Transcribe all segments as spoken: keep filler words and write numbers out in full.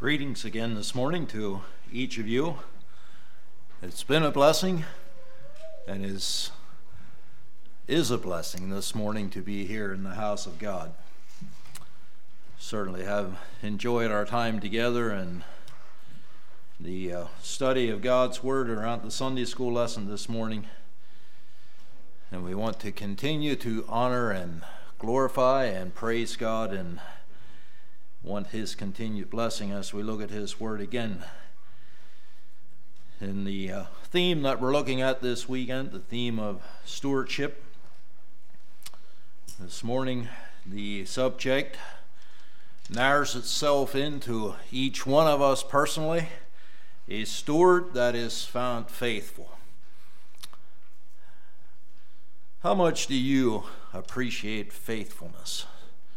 Greetings again this morning to each of you. It's been a blessing and is, is a blessing this morning to be here in the house of God. Certainly have enjoyed our time together and the uh, study of God's Word around the Sunday school lesson this morning. And we want to continue to honor and glorify and praise God and want His continued blessing as we look at His Word again. In the uh, theme that we're looking at this weekend, the theme of stewardship, this morning the subject narrows itself into each one of us personally, a steward that is found faithful. How much do you appreciate faithfulness?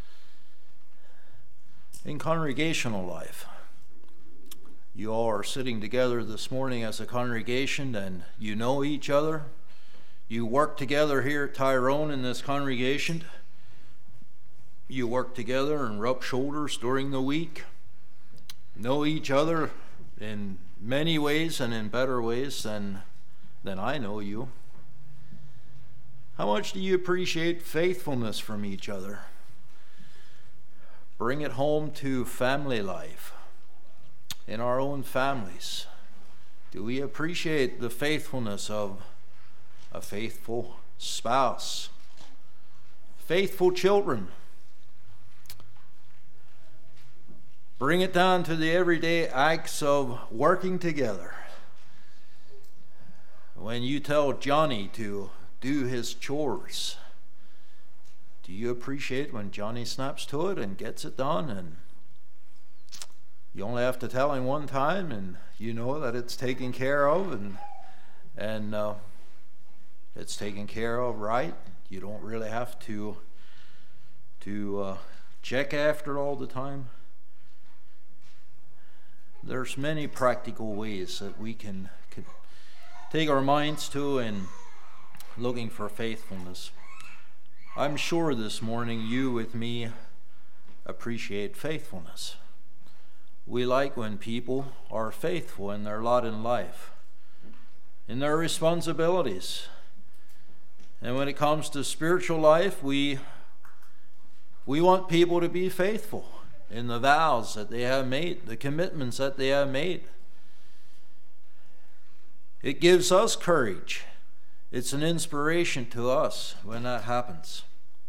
In congregational life, you all are sitting together this morning as a congregation and you know each other. You work together here at Tyrone in this congregation. You work together and rub shoulders during the week. Know each other in many ways and in better ways than, than I know you. How much do you appreciate faithfulness from each other? Bring it home to family life, in our own families. Do we appreciate the faithfulness of a faithful spouse, faithful children? Bring it down to the everyday acts of working together. When you tell Johnny to do his chores, do you appreciate when Johnny snaps to it and gets it done, and you only have to tell him one time and you know that it's taken care of and and uh, it's taken care of right? You don't really have to to uh, check after it all the time. There's many practical ways that we can, can take our minds to in looking for faithfulness. I'm sure this morning you with me appreciate faithfulness. We like when people are faithful in their lot in life, in their responsibilities. And when it comes to spiritual life, we we want people to be faithful in the vows that they have made, the commitments that they have made. It gives us courage. It's an inspiration to us when that happens.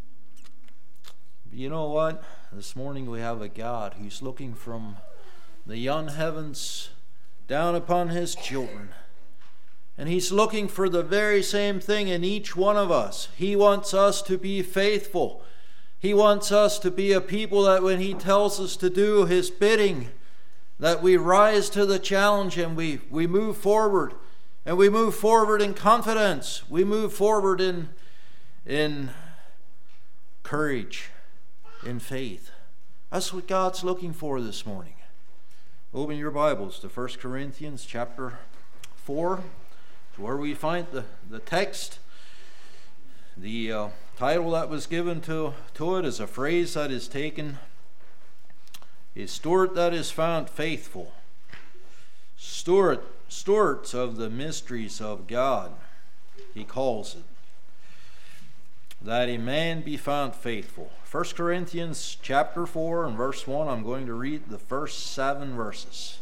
You know what? This morning we have a God who's looking from the young heavens down upon His children. And He's looking for the very same thing in each one of us. He wants us to be faithful. He wants us to be a people that when He tells us to do His bidding, that we rise to the challenge and we, we move forward. And we move forward in confidence. We move forward in, in courage, in faith. That's what God's looking for this morning. Open your Bibles to First Corinthians chapter four, where we find the, the text. The uh, title that was given to, to it is a phrase that is taken, a steward that is found faithful. Steward, stewards of the mysteries of God, he calls it. That a man be found faithful. First Corinthians chapter four and verse one, I'm going to read the first seven verses.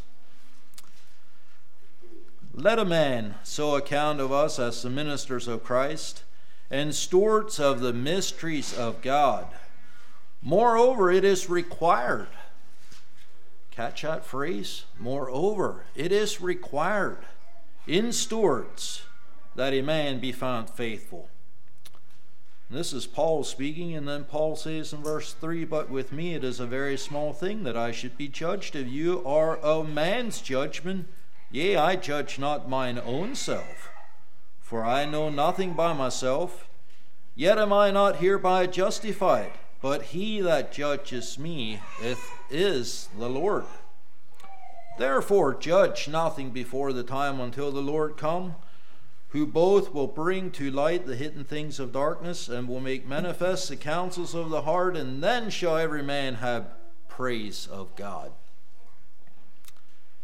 Let a man so account of us as the ministers of Christ and stewards of the mysteries of God. Moreover, it is required. Catch that phrase? Moreover, it is required in stewards that a man be found faithful. This is Paul speaking, and then Paul says in verse three, but with me it is a very small thing that I should be judged of you, or of man's judgment. Yea, I judge not mine own self, for I know nothing by myself, yet am I not hereby justified. But he that judges me is the Lord. Therefore judge nothing before the time until the Lord come, who both will bring to light the hidden things of darkness, and will make manifest the counsels of the heart, and then shall every man have praise of God.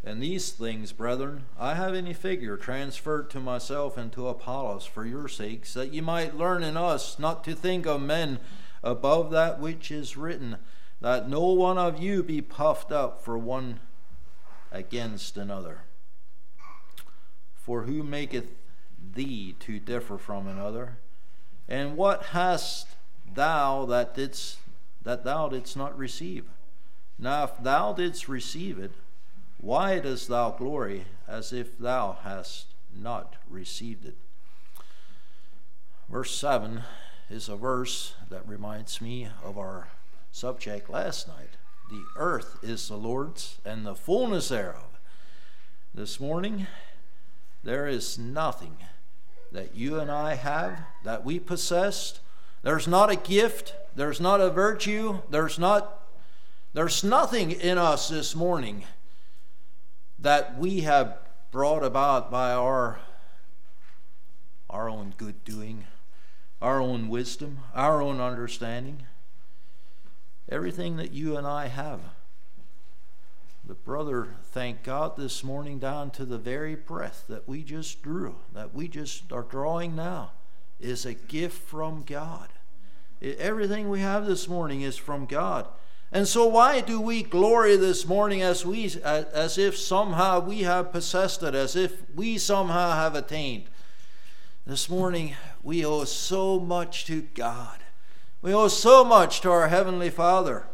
And these things, brethren, I have in a figure transferred to myself and to Apollos for your sakes, that ye might learn in us not to think of men above that which is written, that no one of you be puffed up for one against another. For who maketh thee to differ from another? And what hast thou that didst that thou didst not receive? Now if thou didst receive it, why dost thou glory as if thou hast not received it? Verse seven is a verse that reminds me of our subject last night. The earth is the Lord's, and the fullness thereof. This morning, there is nothing that you and I have, that we possessed. There's not a gift, there's not a virtue, there's not there's nothing in us this morning that we have brought about by our our own good doing, our own wisdom, our own understanding. Everything that you and I have. But brother, thank God this morning down to the very breath that we just drew, that we just are drawing now, is a gift from God. Everything we have this morning is from God. And so why do we glory this morning as we as if somehow we have possessed it, as if we somehow have attained? This morning we owe so much to God. We owe so much to our Heavenly Father.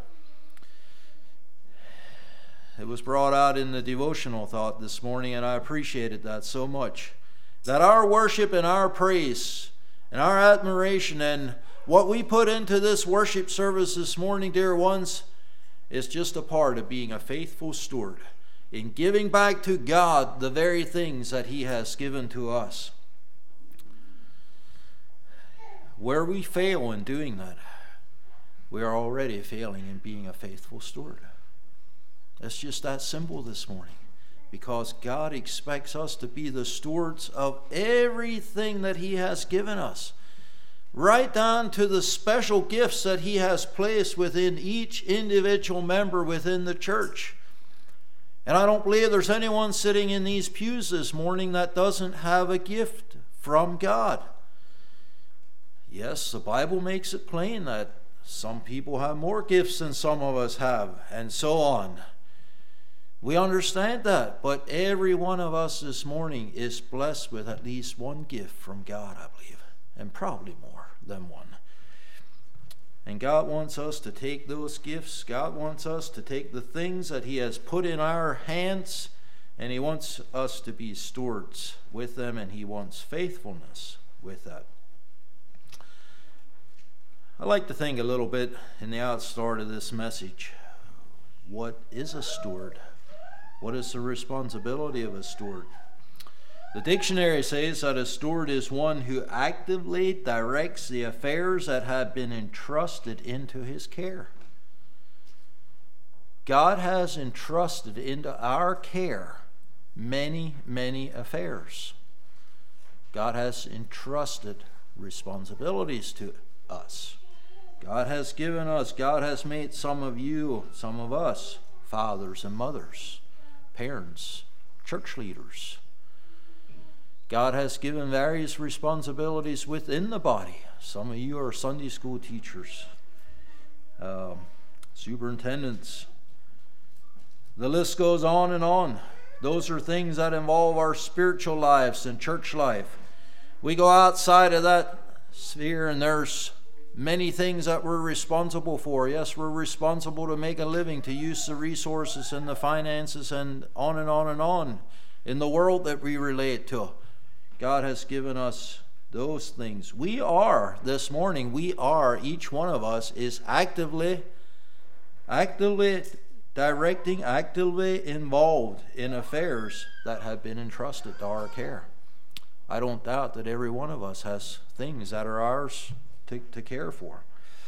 It was brought out in the devotional thought this morning, and I appreciated that so much. That our worship and our praise and our admiration and what we put into this worship service this morning, dear ones, is just a part of being a faithful steward in giving back to God the very things that He has given to us. Where we fail in doing that, we are already failing in being a faithful steward. It's just that simple this morning, because God expects us to be the stewards of everything that He has given us, right down to the special gifts that He has placed within each individual member within the church. And I don't believe there's anyone sitting in these pews this morning that doesn't have a gift from God. Yes, the Bible makes it plain that some people have more gifts than some of us have, and so on. We understand that, but every one of us this morning is blessed with at least one gift from God, I believe, and probably more than one. And God wants us to take those gifts. God wants us to take the things that He has put in our hands, and He wants us to be stewards with them, and He wants faithfulness with that. I like to think a little bit in the outstart of this message. What is a steward? What is the responsibility of a steward? The dictionary says that a steward is one who actively directs the affairs that have been entrusted into his care. God has entrusted into our care many, many affairs. God has entrusted responsibilities to us. God has given us, God has made some of you, some of us, fathers and mothers, parents, church leaders. God has given various responsibilities within the body. Some of you are Sunday school teachers, um, superintendents. The list goes on and on. Those are things that involve our spiritual lives and church life. We go outside of that sphere and there's many things that we're responsible for. Yes, we're responsible to make a living, to use the resources and the finances and on and on and on in the world that we relate to. God has given us those things. We are, this morning, we are, each one of us is actively, actively directing, actively involved in affairs that have been entrusted to our care. I don't doubt that every one of us has things that are ours to, to care for.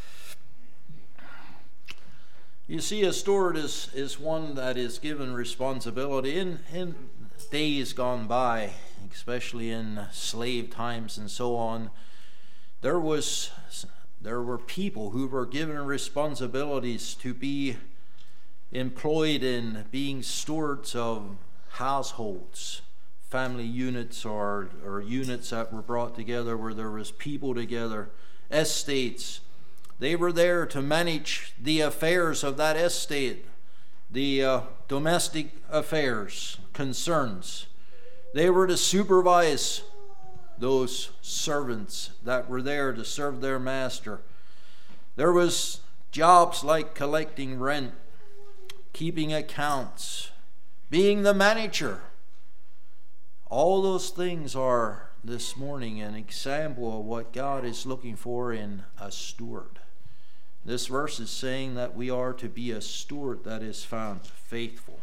You see, a steward is, is one that is given responsibility. In, in days gone by, especially in slave times and so on, there was there were people who were given responsibilities to be employed in being stewards of households, family units or, or units that were brought together where there was people together, estates. They were there to manage the affairs of that estate, the uh, domestic affairs, concerns. They were to supervise those servants that were there to serve their master. There was jobs like collecting rent, keeping accounts, being the manager. All those things are this morning an example of what God is looking for in a steward. This verse is saying that we are to be a steward that is found faithful.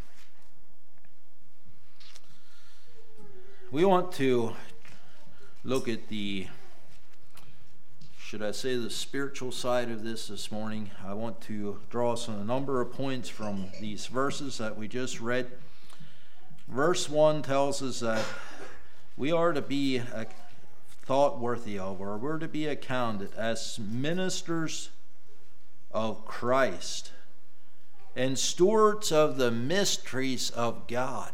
We want to look at the, should I say, the spiritual side of this this morning. I want to draw some a number of points from these verses that we just read. Verse one tells us that we are to be a, thought worthy of, or we're to be accounted as ministers of Christ and stewards of the mysteries of God.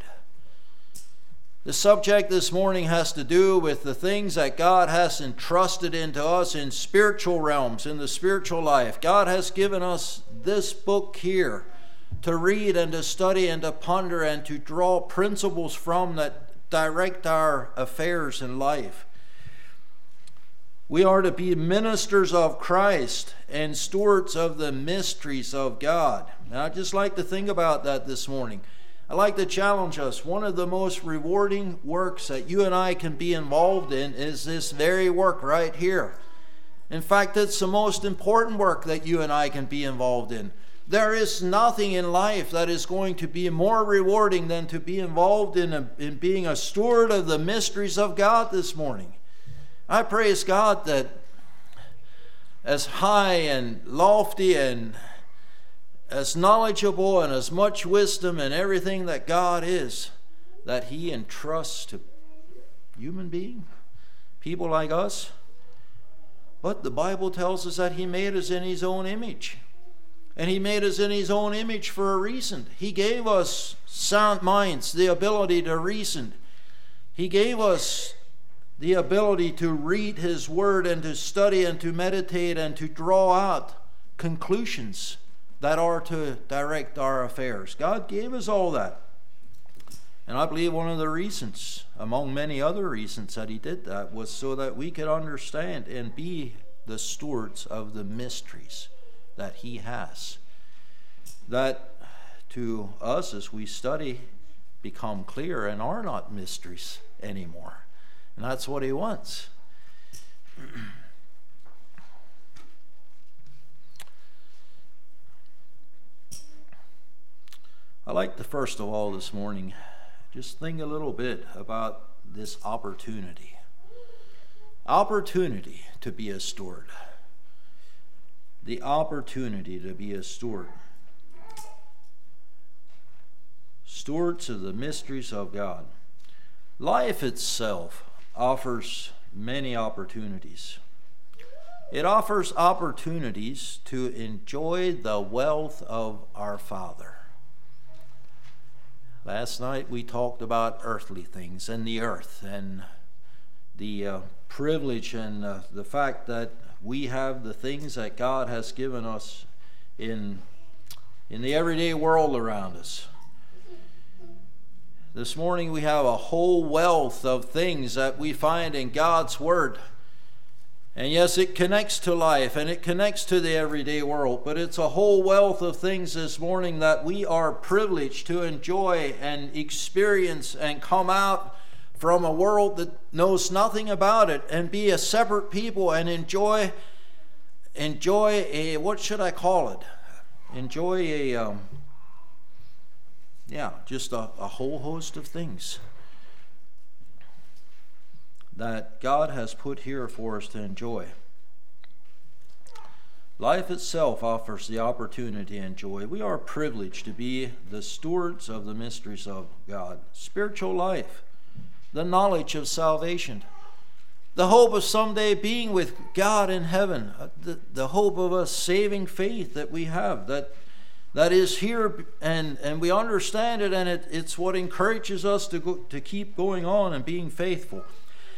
The subject this morning has to do with the things that God has entrusted into us in spiritual realms, in the spiritual life. God has given us this book here to read and to study and to ponder and to draw principles from that direct our affairs in life. We are to be ministers of Christ and stewards of the mysteries of God. And I'd just like to think about that this morning. I'd like to challenge us. One of the most rewarding works that you and I can be involved in is this very work right here. In fact, it's the most important work that you and I can be involved in. There is nothing in life that is going to be more rewarding than to be involved in, a, in being a steward of the mysteries of God this morning. I praise God that as high and lofty and as knowledgeable and as much wisdom and everything that God is, that He entrusts to human beings, people like us. But the Bible tells us that He made us in His own image. And He made us in His own image for a reason. He gave us sound minds, the ability to reason. He gave us the ability to read His Word and to study and to meditate and to draw out conclusions that are to direct our affairs. God gave us all that. And I believe one of the reasons, among many other reasons that He did that, was so that we could understand and be the stewards of the mysteries that He has. That to us, as we study, become clear and are not mysteries anymore. And that's what He wants. I'd like to first of all this morning just think a little bit about this opportunity. Opportunity to be a steward. The opportunity to be a steward. Stewards of the mysteries of God. Life itself offers many opportunities. It offers opportunities to enjoy the wealth of our Father. Last night we talked about earthly things and the earth and the uh, privilege and uh, the fact that we have the things that God has given us in, in the everyday world around us. This morning we have a whole wealth of things that we find in God's Word. And yes, it connects to life and it connects to the everyday world, but it's a whole wealth of things this morning that we are privileged to enjoy and experience and come out from a world that knows nothing about it and be a separate people and enjoy enjoy a, what should I call it? Enjoy a, um, yeah, just a, a whole host of things that God has put here for us to enjoy. Life itself offers the opportunity and joy. We are privileged to be the stewards of the mysteries of God. Spiritual life, the knowledge of salvation, the hope of someday being with God in heaven, the, the hope of a saving faith that we have, that that is here, and, and we understand it, and it, it's what encourages us to go, to keep going on and being faithful.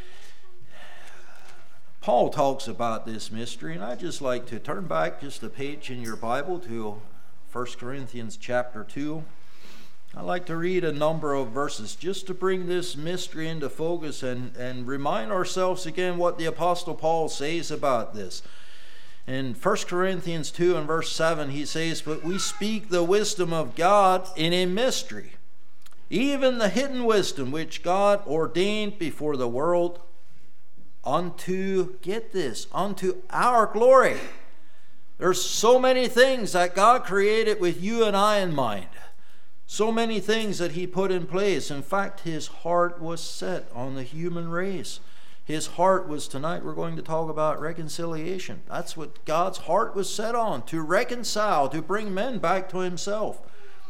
Paul talks about this mystery, and I'd just like to turn back just a page in your Bible to First Corinthians chapter two. I'd like to read a number of verses just to bring this mystery into focus and, and remind ourselves again what the Apostle Paul says about this. In First Corinthians two and verse seven, he says, "But we speak the wisdom of God in a mystery, even the hidden wisdom which God ordained before the world unto," get this, "unto our glory." There's so many things that God created with you and I in mind. So many things that he put in place. In fact, his heart was set on the human race. His heart was, tonight we're going to talk about reconciliation. That's what God's heart was set on, to reconcile, to bring men back to himself.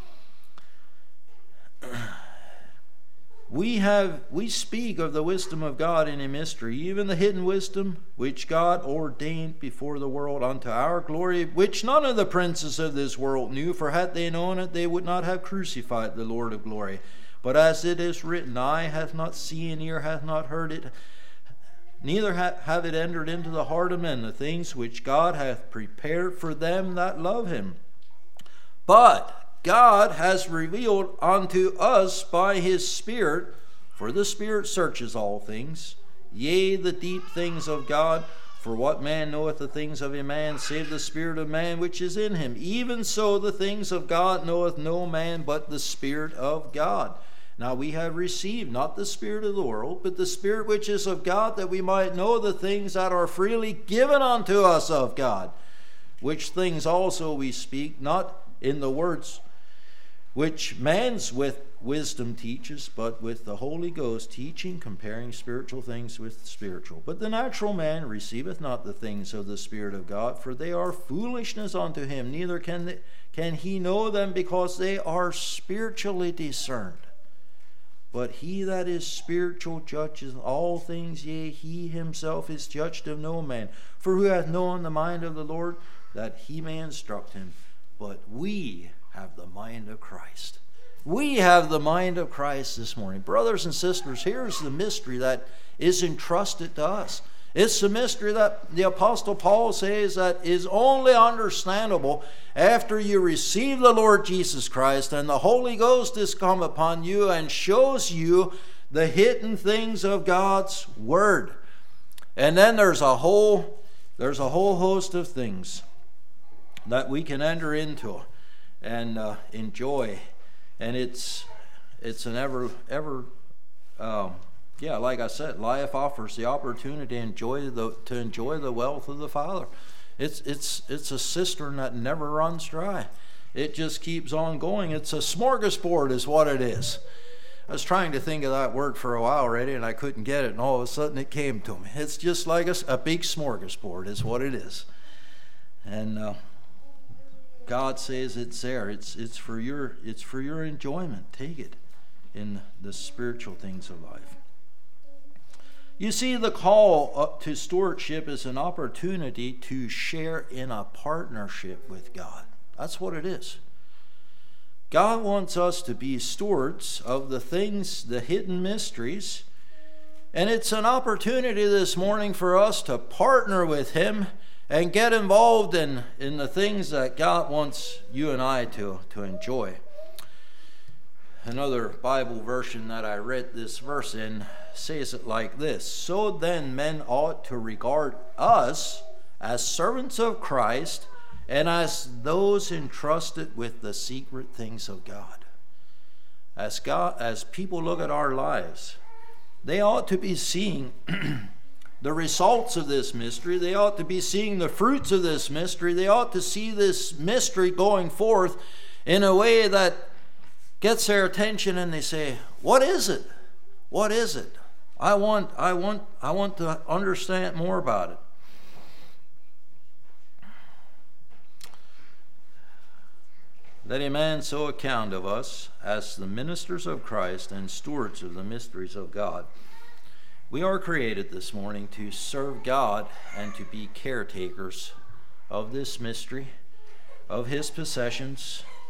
We have, we speak of the wisdom of God in a mystery, even the hidden wisdom which God ordained before the world unto our glory, which none of the princes of this world knew, for had they known it, they would not have crucified the Lord of glory. But as it is written, eye hath not seen, ear hath not heard it, neither have it entered into the heart of men, the things which God hath prepared for them that love him. But God has revealed unto us by his Spirit, for the Spirit searches all things, yea, the deep things of God. For what man knoweth the things of a man, save the spirit of man which is in him? Even so the things of God knoweth no man but the Spirit of God. Now we have received not the spirit of the world, but the Spirit which is of God, that we might know the things that are freely given unto us of God. Which things also we speak, not in the words which man's with wisdom teaches, but with the Holy Ghost teaching, comparing spiritual things with spiritual. But the natural man receiveth not the things of the Spirit of God, for they are foolishness unto him, neither can, they, can he know them, because they are spiritually discerned. But he that is spiritual judges all things, yea, he himself is judged of no man. For who hath known the mind of the Lord, that he may instruct him? But we have the mind of Christ. We have the mind of Christ this morning. Brothers and sisters, here's the mystery that is entrusted to us. It's the mystery that the Apostle Paul says that is only understandable after you receive the Lord Jesus Christ and the Holy Ghost has come upon you and shows you the hidden things of God's Word. And then there's a whole, there's a whole host of things that we can enter into and uh, enjoy, and it's it's an ever ever um, yeah, like I said, life offers the opportunity to enjoy the to enjoy the wealth of the Father. It's it's it's a cistern that never runs dry. It just keeps on going. It's a smorgasbord, is what it is. I was trying to think of that word for a while already, and I couldn't get it, and all of a sudden it came to me. It's just like a, a big smorgasbord, is what it is, and. Uh, God says it's there. It's it's for your it's for your enjoyment. Take it in the spiritual things of life. You see, the call up to stewardship is an opportunity to share in a partnership with God. That's what it is. God wants us to be stewards of the things, the hidden mysteries, and it's an opportunity this morning for us to partner with him and get involved in, in the things that God wants you and I to, to enjoy. Another Bible version that I read this verse in says it like this: "So then men ought to regard us as servants of Christ and as those entrusted with the secret things of God." As God, as people look at our lives, they ought to be seeing the results of this mystery. They ought to be seeing the fruits of this mystery. They ought to see this mystery going forth in a way that gets their attention, and they say, "What is it? What is it? I want, I want, I want to understand more about it." Let a man so account of us as the ministers of Christ and stewards of the mysteries of God. We are created this morning to serve God and to be caretakers of this mystery, of his possessions,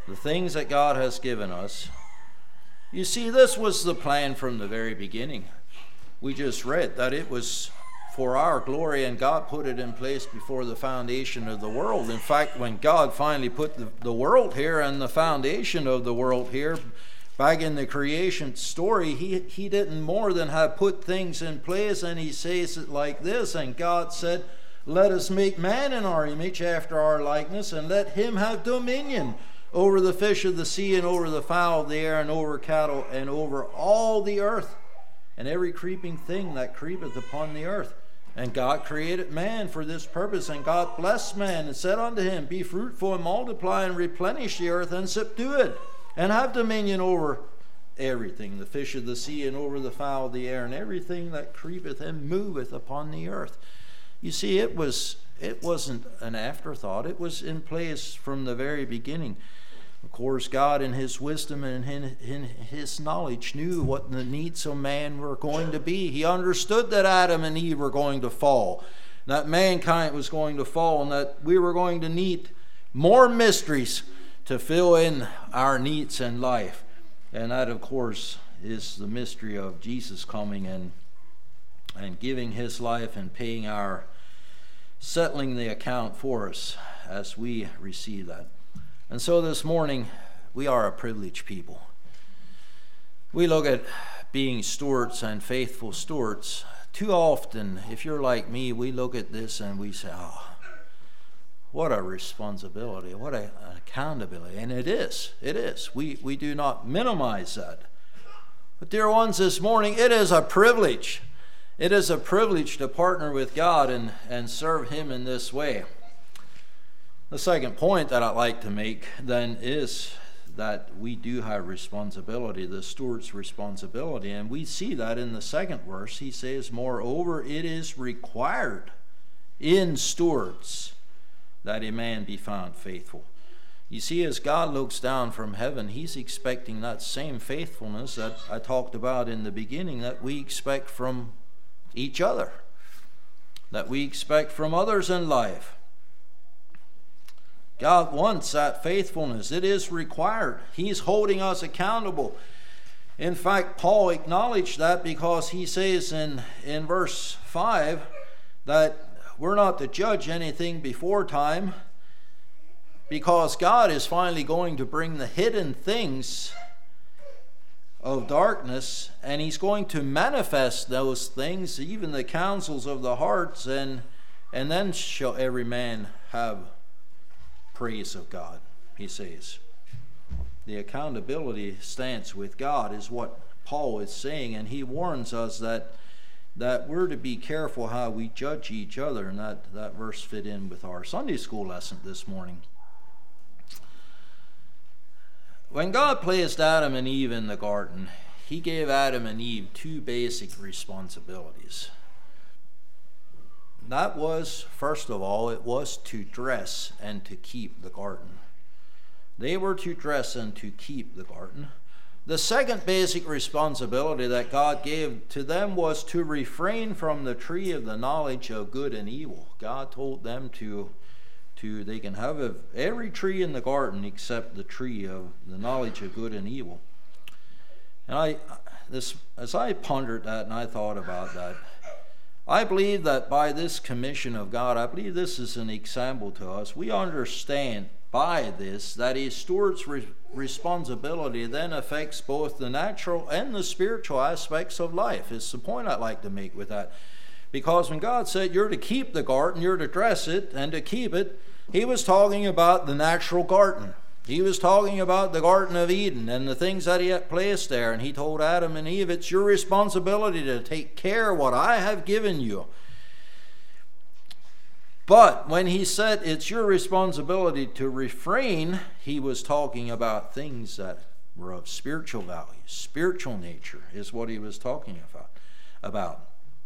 the things that God has given us. You see, this was the plan from the very beginning. We just read that it was for our glory, and God put it in place before the foundation of the world. In fact, when God finally put the, the world here and the foundation of the world here, back in the creation story, he, he didn't more than have put things in place, and he says it like this, and God said, "Let us make man in our image, after our likeness, and let him have dominion over the fish of the sea, and over the fowl of the air, and over cattle, and over all the earth, and every creeping thing that creepeth upon the earth." And God created man for this purpose, and God blessed man and said unto him, "Be fruitful and multiply and replenish the earth and subdue it, and have dominion over everything, the fish of the sea, and over the fowl of the air, and everything that creepeth and moveth upon the earth." You see, it was it wasn't an afterthought. It was in place from the very beginning. Of course, God in his wisdom and in his knowledge knew what the needs of man were going to be. He understood that Adam and Eve were going to fall, that mankind was going to fall, and that we were going to need more mysteries to fill in our needs in life. And that, of course, is the mystery of Jesus coming and and giving his life and paying our, settling the account for us as we receive that. And so this morning, we are a privileged people. We look at being stewards and faithful stewards. Too often, if you're like me, we look at this and we say, "Oh, what a responsibility, what a, an accountability." And it is, it is. We, we do not minimize that. But dear ones, this morning, it is a privilege. It is a privilege to partner with God and, and serve him in this way. The second point that I'd like to make then is that we do have responsibility, the steward's responsibility. And we see that in the second verse. He says, "Moreover, it is required in stewards that a man be found faithful." You see, as God looks down from heaven, he's expecting that same faithfulness that I talked about in the beginning, that we expect from each other, that we expect from others in life. God wants that faithfulness. It is required. He's holding us accountable. In fact, Paul acknowledged that, because he says in, in verse five that we're not to judge anything before time, because God is finally going to bring the hidden things of darkness, and he's going to manifest those things, even the counsels of the hearts, and and then shall every man have praise of God, he says. The accountability stance with God is what Paul is saying, and he warns us that that we're to be careful how we judge each other, and that, that verse fit in with our Sunday school lesson this morning. When God placed Adam and Eve in the garden, he gave Adam and Eve two basic responsibilities. That was, first of all, it was to dress and to keep the garden. They were to dress and to keep the garden. The second basic responsibility that God gave to them was to refrain from the tree of the knowledge of good and evil. God told them to, to they can have a, every tree in the garden except the tree of the knowledge of good and evil. And I, this, as I pondered that and I thought about that, I believe that by this commission of God, I believe this is an example to us. We understand by this that a steward's re- responsibility then affects both the natural and the spiritual aspects of life. It's the point I'd like to make with that. Because when God said you're to keep the garden, you're to dress it and to keep it, he was talking about the natural garden. He was talking about the Garden of Eden and the things that he had placed there. And he told Adam and Eve, it's your responsibility to take care of what I have given you. But when he said it's your responsibility to refrain, he was talking about things that were of spiritual value. Spiritual nature is what he was talking about. about.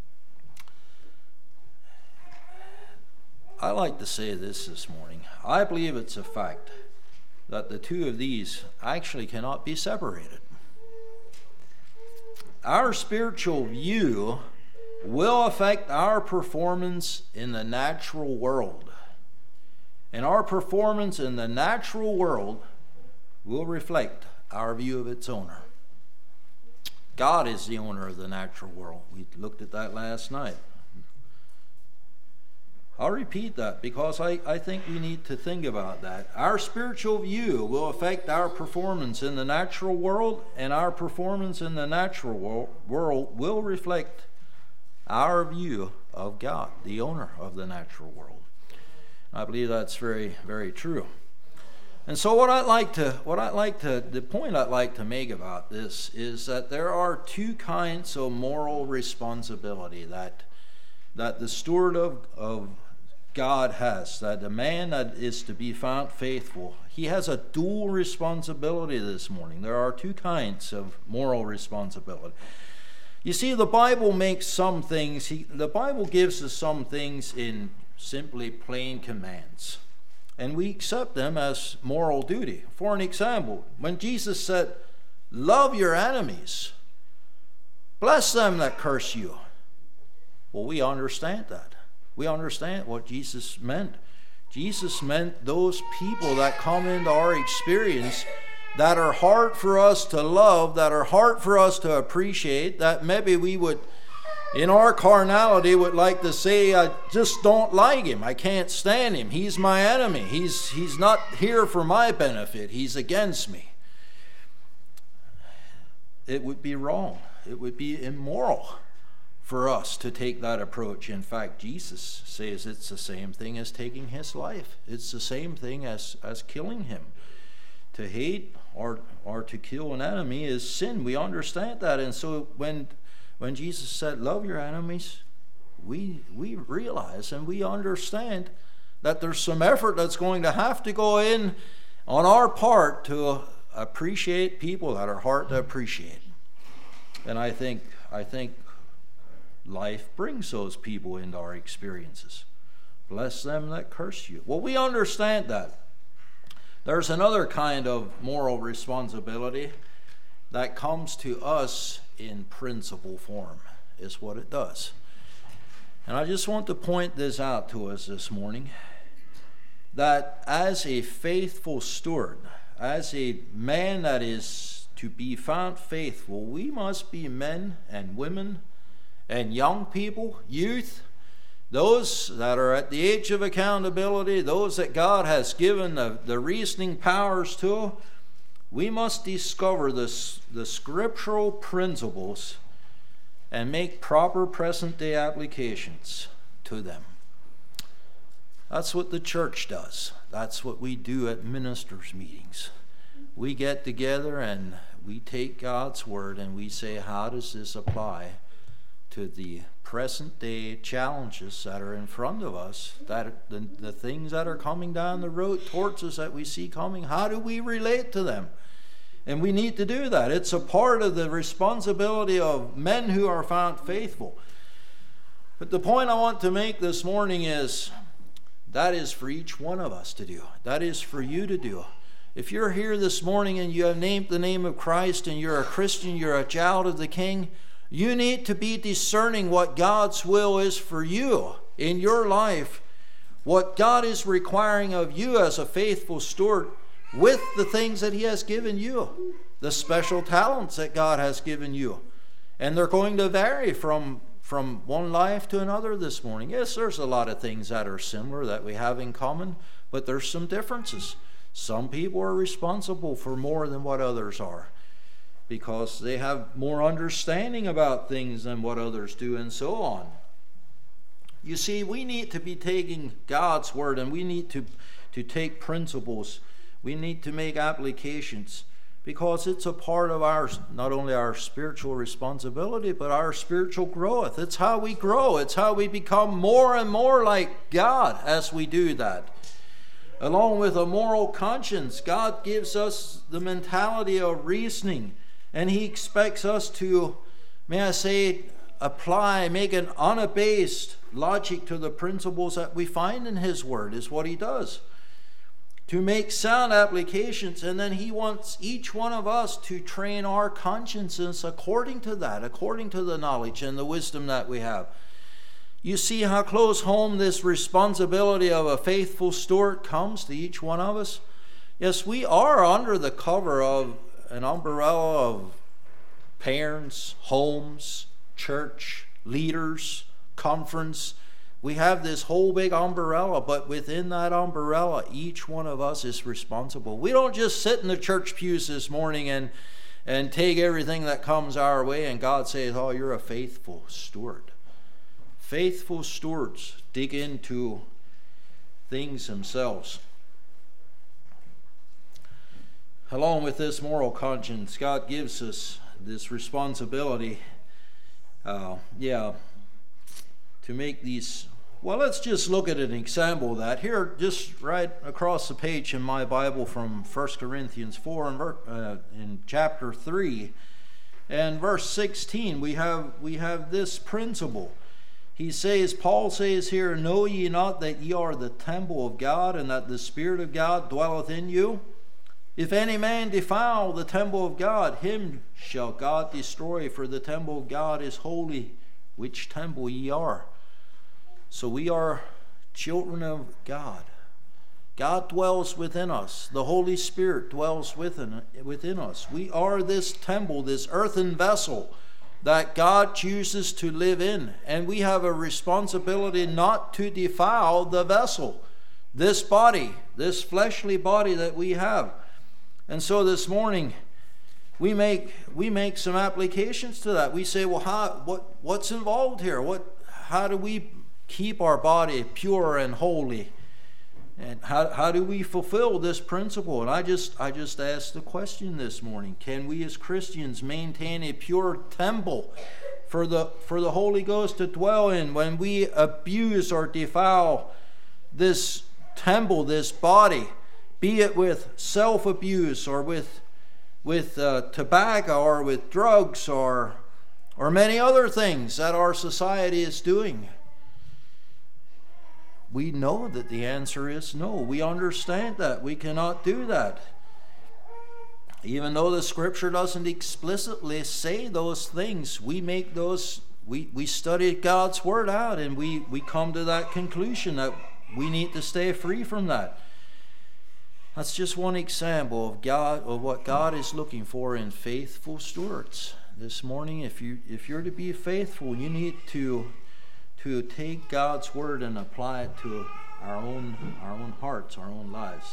I like to say this this morning. I believe it's a fact that the two of these actually cannot be separated. Our spiritual view will affect our performance in the natural world. And our performance in the natural world will reflect our view of its owner. God is the owner of the natural world. We looked at that last night. I'll repeat that because I, I think we need to think about that. Our spiritual view will affect our performance in the natural world, and our performance in the natural world, world will reflect our view of God, the owner of the natural world. I believe that's very, very true. And so what I'd like to, what I'd like to, the point I'd like to make about this is that there are two kinds of moral responsibility that, that the steward of, of God has, that the man that is to be found faithful, he has a dual responsibility this morning. There are two kinds of moral responsibility. You see, the Bible makes some things, he, the Bible gives us some things in simply plain commands. And we accept them as moral duty. For an example, when Jesus said, love your enemies, bless them that curse you. Well, we understand that. We understand what Jesus meant. Jesus meant those people that come into our experience that are hard for us to love, that are hard for us to appreciate, that maybe we would, in our carnality, would like to say, I just don't like him. I can't stand him. He's my enemy. He's, he's not here for my benefit. He's against me. It would be wrong. It would be immoral for us to take that approach. In fact, Jesus says it's the same thing as taking his life. It's the same thing as, as killing him. To hate or, or to kill an enemy is sin. We understand that. And so when When Jesus said, love your enemies, we we realize and we understand that there's some effort that's going to have to go in on our part to appreciate people that are hard to appreciate. And I think I think life brings those people into our experiences. Bless them that curse you. Well, we understand that. There's another kind of moral responsibility that comes to us in principle form, is what it does. And I just want to point this out to us this morning, that as a faithful steward, as a man that is to be found faithful, we must be men and women and young people, youth, those that are at the age of accountability, those that God has given the, the reasoning powers to. We must discover this, the scriptural principles and make proper present-day applications to them. That's what the church does. That's what we do at ministers' meetings. We get together and we take God's word and we say, how does this apply to the present-day challenges that are in front of us, that the, the things that are coming down the road towards us that we see coming? How do we relate to them? And we need to do that. It's a part of the responsibility of men who are found faithful. But the point I want to make this morning is that is for each one of us to do. That is for you to do. If you're here this morning and you have named the name of Christ and you're a Christian, you're a child of the King, you need to be discerning what God's will is for you in your life, what God is requiring of you as a faithful steward with the things that he has given you, the special talents that God has given you. And they're going to vary from, from one life to another this morning. Yes, there's a lot of things that are similar that we have in common, but there's some differences. Some people are responsible for more than what others are because they have more understanding about things than what others do, and so on. You see, we need to be taking God's word and we need to, to take principles. We need to make applications because it's a part of our, not only our spiritual responsibility, but our spiritual growth. It's how we grow. It's how we become more and more like God as we do that. Along with a moral conscience, God gives us the mentality of reasoning, and he expects us to, may I say, apply, make an unabased logic to the principles that we find in his word, is what he does. To make sound applications, and then he wants each one of us to train our consciences according to that, according to the knowledge and the wisdom that we have. You see how close home this responsibility of a faithful steward comes to each one of us? Yes, we are under the cover of an umbrella of parents, homes, church, leaders, conference. We have this whole big umbrella, but within that umbrella, each one of us is responsible. We don't just sit in the church pews this morning and, and take everything that comes our way, and God says, oh, you're a faithful steward. Faithful stewards dig into things themselves. Along with this moral conscience, God gives us this responsibility, uh, yeah, to make these. Well, let's just look at an example of that. Here, just right across the page in my Bible from First Corinthians four and uh, in chapter three and verse sixteen, we have we have this principle. He says, Paul says here, know ye not that ye are the temple of God, and that the Spirit of God dwelleth in you? If any man defile the temple of God, him shall God destroy, for the temple of God is holy, which temple ye are. So we are children of God. God dwells within us. The Holy Spirit dwells within, within us. We are this temple, this earthen vessel that God chooses to live in. And we have a responsibility not to defile the vessel, this body, this fleshly body that we have. And so this morning, we make we make some applications to that. We say, well, how, what what's involved here? What how do we keep our body pure and holy? And how how do we fulfill this principle? And I just I just asked the question this morning: can we as Christians maintain a pure temple for the for the Holy Ghost to dwell in when we abuse or defile this temple, this body? Be it with self-abuse or with with uh, tobacco or with drugs or or many other things that our society is doing. We know that the answer is no. We understand that. We cannot do that. Even though the Scripture doesn't explicitly say those things, we make those, we, we study God's Word out, and we, we come to that conclusion that we need to stay free from that. That's just one example of God, of what God is looking for in faithful stewards. This morning, if you if you're to be faithful, you need to to take God's word and apply it to our own our own hearts, our own lives.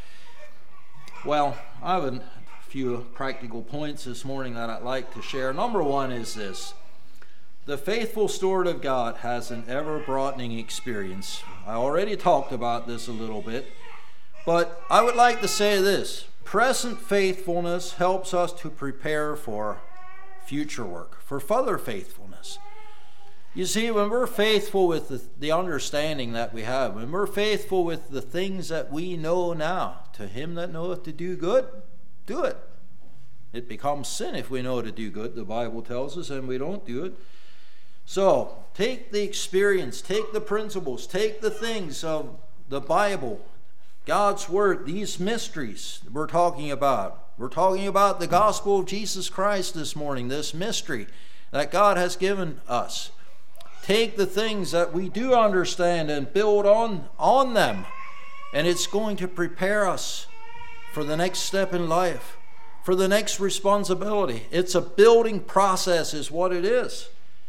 Well, I have a few practical points this morning that I'd like to share. Number one is this: the faithful steward of God has an ever-broadening experience. I already talked about this a little bit. But I would like to say this: present faithfulness helps us to prepare for future work, for further faithfulness. You see, when we're faithful with the, the understanding that we have, when we're faithful with the things that we know now, to him that knoweth to do good, do it. It becomes sin if we know to do good, the Bible tells us, and we don't do it. So, take the experience, take the principles, take the things of the Bible, God's Word, these mysteries we're talking about. We're talking about the gospel of Jesus Christ this morning, this mystery that God has given us. Take the things that we do understand and build on, on them. And it's going to prepare us for the next step in life, for the next responsibility. It's a building process is what it is.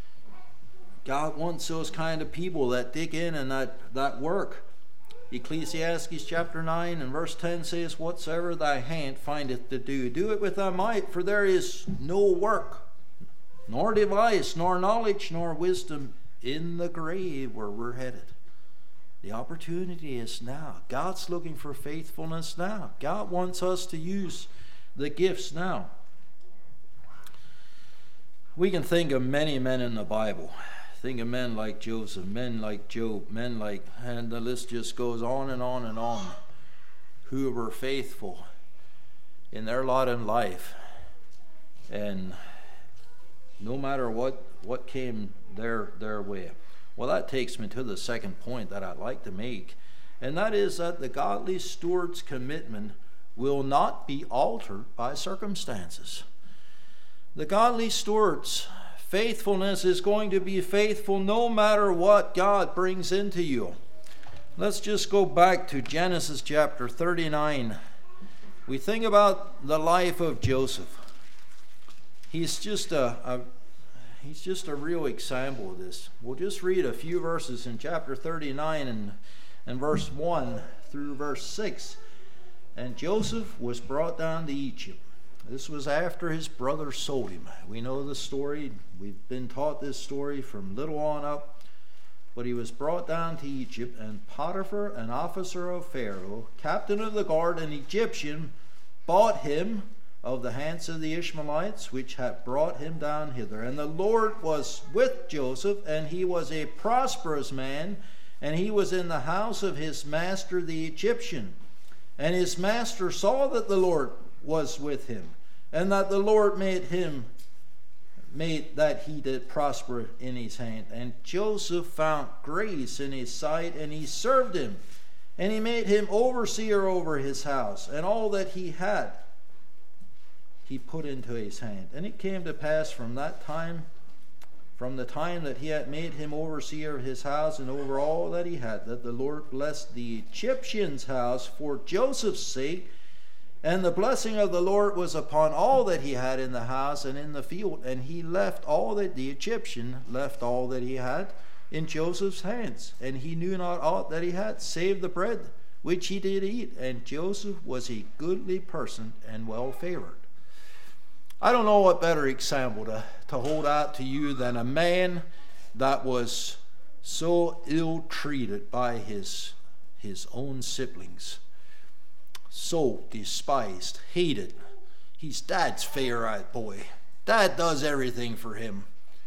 God wants those kind of people that dig in and that, that work. Ecclesiastes chapter nine and verse ten says, whatsoever thy hand findeth to do, do it with thy might, for there is no work, nor device, nor knowledge, nor wisdom in the grave where we're headed. The opportunity is now. God's looking for faithfulness now. God wants us to use the gifts now. We can think of many men in the Bible. Think of men like Joseph, men like Job, men like, and the list just goes on and on and on, who were faithful in their lot in life. And no matter what, what came their, their way. Well, that takes me to the second point that I'd like to make, and that is that the godly steward's commitment will not be altered by circumstances. The godly steward's faithfulness is going to be faithful no matter what God brings into you. Let's just go back to Genesis chapter thirty-nine we think about the life of Joseph. He's just a, a he's just a real example of this. We'll just read a few verses in chapter thirty-nine and, and verse one through verse six. And Joseph was brought down to Egypt. This was after his brother sold him. We know the story. We've been taught this story from little on up. But he was brought down to Egypt, and Potiphar, an officer of Pharaoh, captain of the guard, an Egyptian, bought him of the hands of the Ishmaelites, which had brought him down hither. And the Lord was with Joseph, and he was a prosperous man, and he was in the house of his master the Egyptian. And his master saw that the Lord was with him, and that the Lord made him made that he did prosper in his hand. And Joseph found grace in his sight, and he served him, and he made him overseer over his house, and all that he had he put into his hand. And it came to pass from that time, from the time that he had made him overseer of his house and over all that he had, that the Lord blessed the Egyptian's house for Joseph's sake. And the blessing of the Lord was upon all that he had in the house and in the field. And he left all that the Egyptian left all that he had in Joseph's hands. And he knew not aught that he had, save the bread which he did eat. And Joseph was a goodly person and well favored. I don't know what better example to, to hold out to you than a man that was so ill-treated by his, his own siblings. So despised, hated. He's Dad's favorite boy. Dad does everything for him.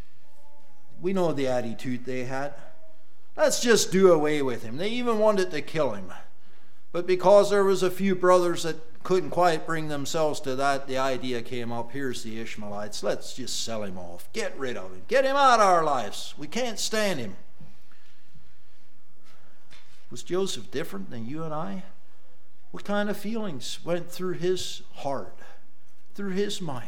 We know the attitude they had. Let's just do away with him. They even wanted to kill him. But because there was a few brothers that couldn't quite bring themselves to that, the idea came up, here's the Ishmaelites. Let's just sell him off. Get rid of him. Get him out of our lives. We can't stand him. Was Joseph different than you and I? What kind of feelings went through his heart, through his mind?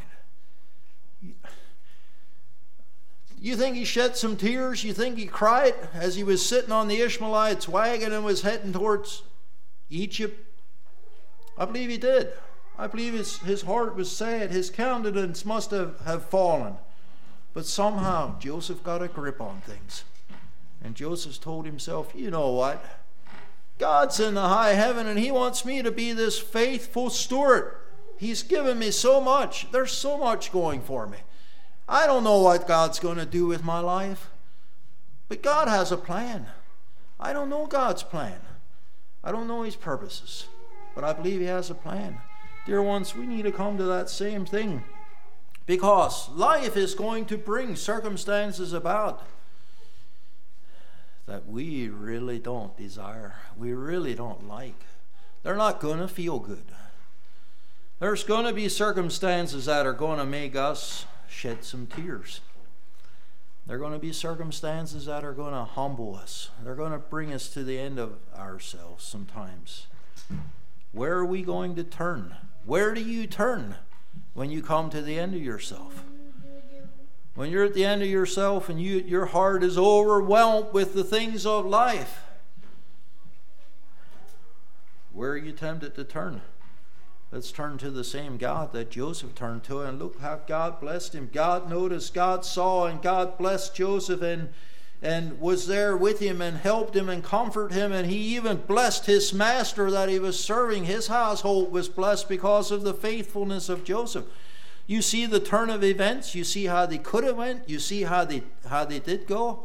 You think he shed some tears? You think he cried as he was sitting on the Ishmaelites' wagon and was heading towards Egypt? I believe he did. I believe his, his heart was sad. His countenance must have, have fallen. But somehow Joseph got a grip on things. And Joseph told himself, you know what? God's in the high heaven, and he wants me to be this faithful steward. He's given me so much. There's so much going for me. I don't know what God's going to do with my life, but God has a plan. I don't know God's plan. I don't know his purposes, but I believe he has a plan. Dear ones, we need to come to that same thing, because life is going to bring circumstances about that we really don't desire, we really don't like. They're not going to feel good. There's going to be circumstances that are going to make us shed some tears. They're going to be circumstances that are going to humble us. They're going to bring us to the end of ourselves sometimes. Where are we going to turn? Where do you turn when you come to the end of yourself? When you're at the end of yourself and you, your heart is overwhelmed with the things of life, where are you tempted to turn? Let's turn to the same God that Joseph turned to, and look how God blessed him. God noticed, God saw, and God blessed Joseph and, and was there with him and helped him and comforted him, and he even blessed his master that he was serving. His household was blessed because of the faithfulness of Joseph. You see the turn of events. You see how they could have went. You see how they how they did go.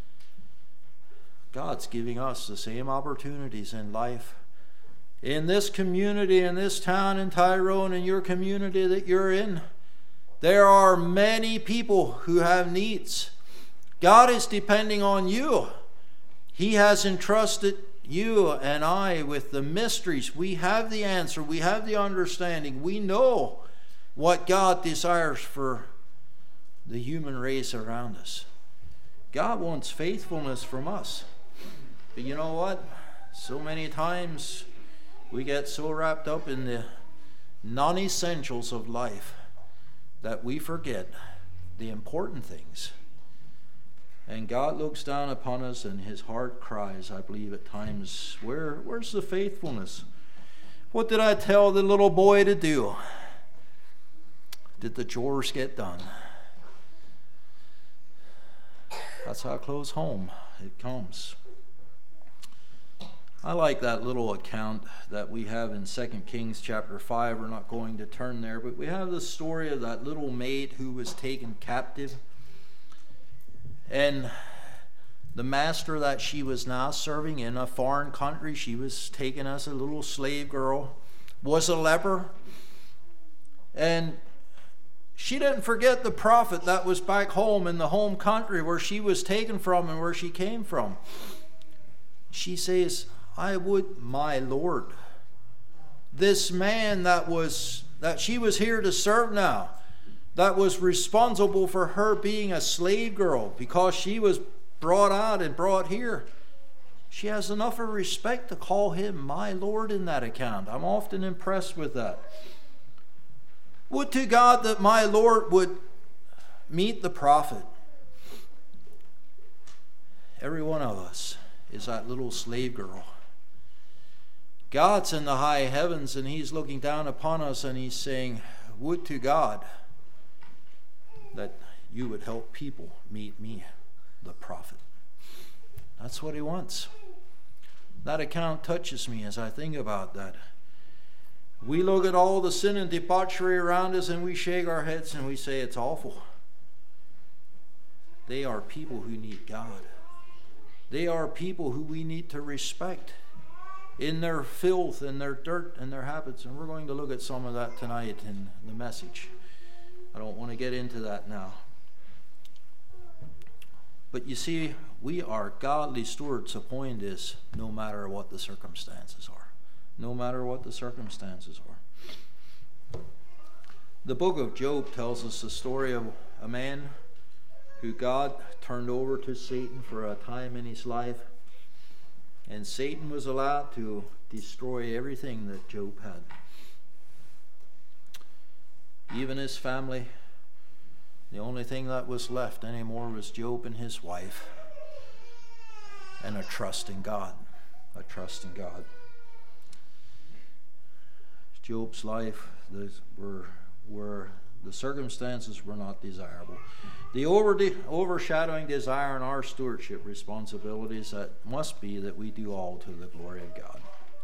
God's giving us the same opportunities in life. In this community, in this town, in Tyrone, in your community that you're in, there are many people who have needs. God is depending on you. He has entrusted you and I with the mysteries. We have the answer. We have the understanding. We know what God desires for the human race around us. God wants faithfulness from us. But you know what? So many times we get so wrapped up in the non-essentials of life that we forget the important things. And God looks down upon us and his heart cries, I believe at times, where, where's the faithfulness? What did I tell the little boy to do? Did the chores get done? That's how close home it comes. I like that little account that we have in Second Kings chapter five. We're not going to turn there, but we have the story of that little maid who was taken captive. And the master that she was now serving in a foreign country, she was taken as a little slave girl, was a leper. And she didn't forget the prophet that was back home in the home country where she was taken from and where she came from. She says, I would, my Lord, this man that was that she was here to serve now, that was responsible for her being a slave girl because she was brought out and brought here. She has enough of respect to call him my Lord in that account. I'm often impressed with that. Would to God that my Lord would meet the prophet. Every one of us is that little slave girl. God's in the high heavens and he's looking down upon us and he's saying, would to God that you would help people meet me, the prophet. That's what he wants. That account touches me as I think about that. We look at all the sin and debauchery around us and we shake our heads and we say it's awful. They are people who need God. They are people who we need to respect in their filth and their dirt and their habits. And we're going to look at some of that tonight in the message. I don't want to get into that now. But you see, we are godly stewards. The point is, no matter what the circumstances are. No matter what the circumstances are. The book of Job tells us the story of a man who God turned over to Satan for a time in his life. And Satan was allowed to destroy everything that Job had. Even his family. The only thing that was left anymore was Job and his wife. And a trust in God. A trust in God. Job's life were, were the circumstances were not desirable. The over, overshadowing desire in our stewardship responsibilities that must be that we do all to the glory of God.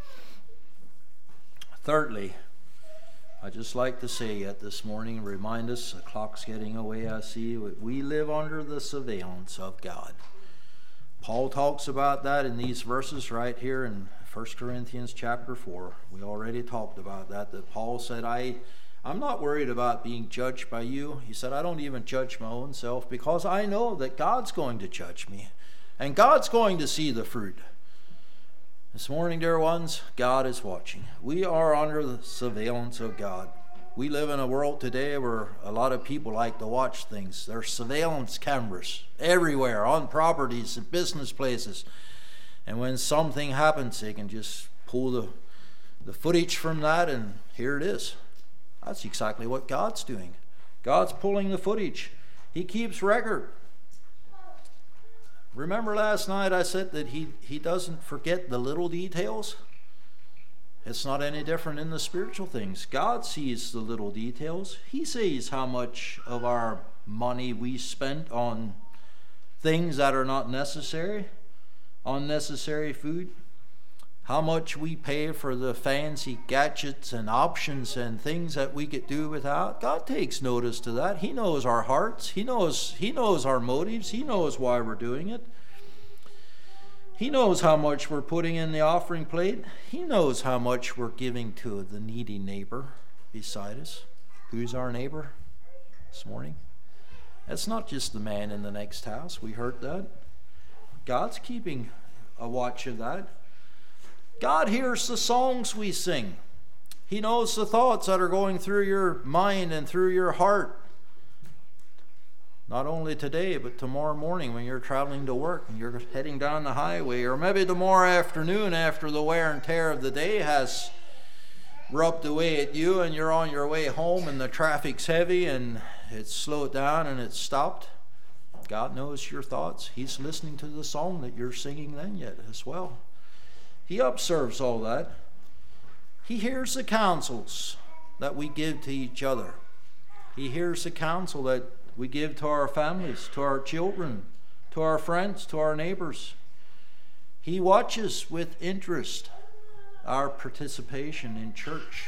Thirdly, I just like to say yet this morning, remind us, the clock's getting away, I see, we live under the surveillance of God. Paul talks about that in these verses right here in First Corinthians chapter four. We already talked about that, that Paul said, I, I'm not worried about being judged by you. He said, I don't even judge my own self because I know that God's going to judge me and God's going to see the fruit. This morning, dear ones, God is watching. We are under the surveillance of God. We live in a world today where a lot of people like to watch things. There's surveillance cameras everywhere on properties and business places. And when something happens, they can just pull the, the footage from that and here it is. That's exactly what God's doing. God's pulling the footage. He keeps record. Remember last night I said that he, he doesn't forget the little details? It's not any different in the spiritual things. God sees the little details. He sees how much of our money we spent on things that are not necessary, unnecessary food, how much we pay for the fancy gadgets and options and things that we could do without. God takes notice to that. He knows our hearts. He knows, he knows our motives. He knows why we're doing it. He knows how much we're putting in the offering plate. He knows how much we're giving to the needy neighbor beside us. Who's our neighbor this morning? That's not just the man in the next house. We heard that. God's keeping a watch of that. God hears the songs we sing. He knows the thoughts that are going through your mind and through your heart. Not only today, but tomorrow morning when you're traveling to work and you're heading down the highway, or maybe tomorrow afternoon after the wear and tear of the day has rubbed away at you and you're on your way home and the traffic's heavy and it's slowed down and it's stopped. God knows your thoughts. He's listening to the song that you're singing then yet as well. He observes all that. He hears the counsels that we give to each other. He hears the counsel that we give to our families, to our children, to our friends, to our neighbors. He watches with interest our participation in church.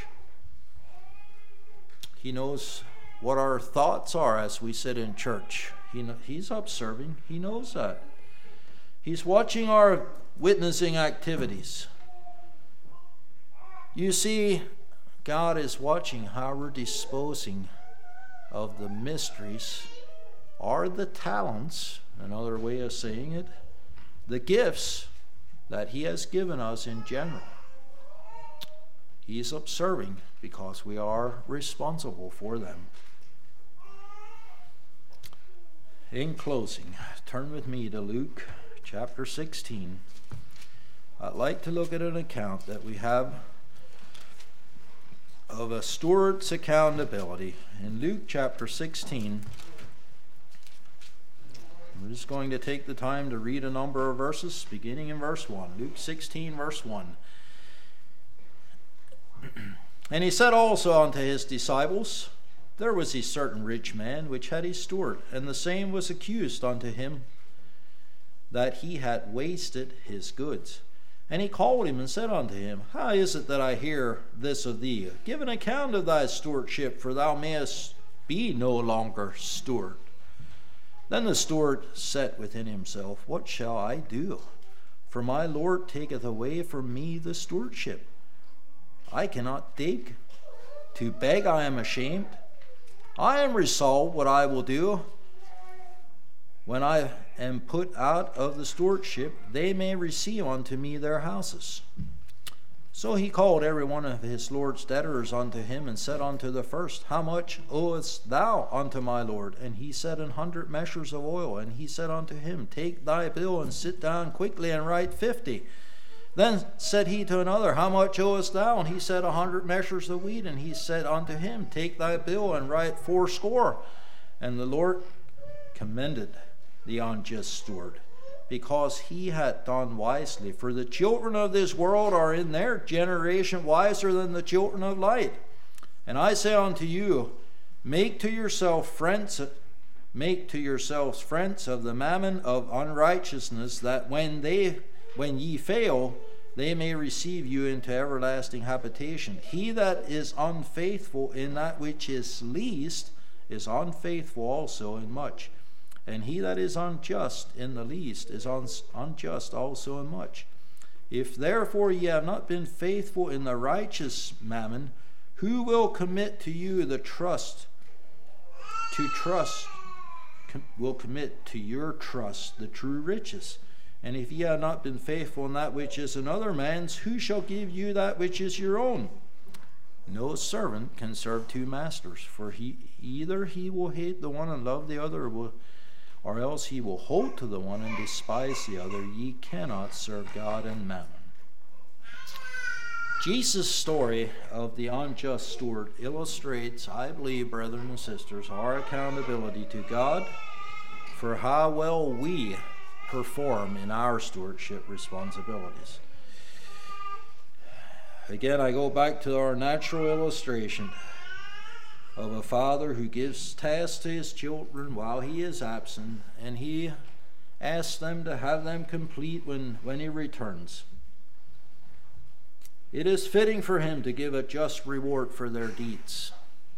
He knows what our thoughts are as we sit in church. He, he's observing. He knows that. He's watching our witnessing activities. You see, God is watching how we're disposing of the mysteries, or the talents, another way of saying it, the gifts that He has given us in general. He's observing because we are responsible for them. In closing, turn with me to Luke chapter sixteen. I'd like to look at an account that we have of a steward's accountability. In Luke chapter sixteen, we're just going to take the time to read a number of verses, beginning in verse one. Luke sixteen, verse one. And he said also unto his disciples, there was a certain rich man which had a steward, and the same was accused unto him that he had wasted his goods. And he called him and said unto him, how is it that I hear this of thee? Give an account of thy stewardship, for thou mayest be no longer steward. Then the steward said within himself, what shall I do? For my Lord taketh away from me the stewardship. I cannot dig. To beg I am ashamed. I am resolved what I will do. When I am put out of the stewardship, they may receive unto me their houses. So he called every one of his Lord's debtors unto him, and said unto the first, how much owest thou unto my Lord? And he said, an hundred measures of oil. And he said unto him, take thy bill, and sit down quickly, and write fifty. Then said he to another, how much owest thou? And he said, a hundred measures of wheat. And he said unto him, take thy bill, and write fourscore. And the Lord commended the unjust steward, because he had done wisely. For the children of this world are in their generation wiser than the children of light. And I say unto you, make to yourself friends, make to yourselves friends of the mammon of unrighteousness, that when they when ye fail, they may receive you into everlasting habitation. He that is unfaithful in that which is least is unfaithful also in much. And he that is unjust in the least is un- unjust also in much. If therefore ye have not been faithful in the righteous mammon, who will commit to you the trust, to trust, com- will commit to your trust the true riches? And if ye have not been faithful in that which is another man's, who shall give you that which is your own? No servant can serve two masters, for he either he will hate the one and love the other, or, will, or else he will hold to the one and despise the other. Ye cannot serve God and mammon. Jesus' story of the unjust steward illustrates, I believe, brethren and sisters, our accountability to God for how well we perform in our stewardship responsibilities. Again, I go back to our natural illustration of a father who gives tasks to his children while he is absent, and he asks them to have them complete when, when he returns. It is fitting for him to give a just reward for their deeds.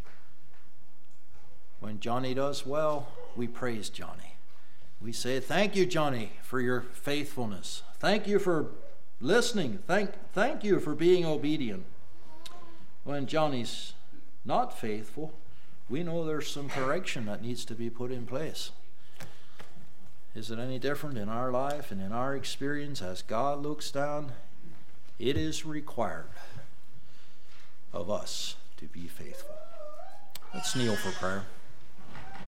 When Johnny does well, we praise Johnny. We say, thank you, Johnny, for your faithfulness. Thank you for listening. Thank, thank you for being obedient. When Johnny's not faithful, we know there's some correction that needs to be put in place. Is it any different in our life and in our experience as God looks down? It is required of us to be faithful. Let's kneel for prayer.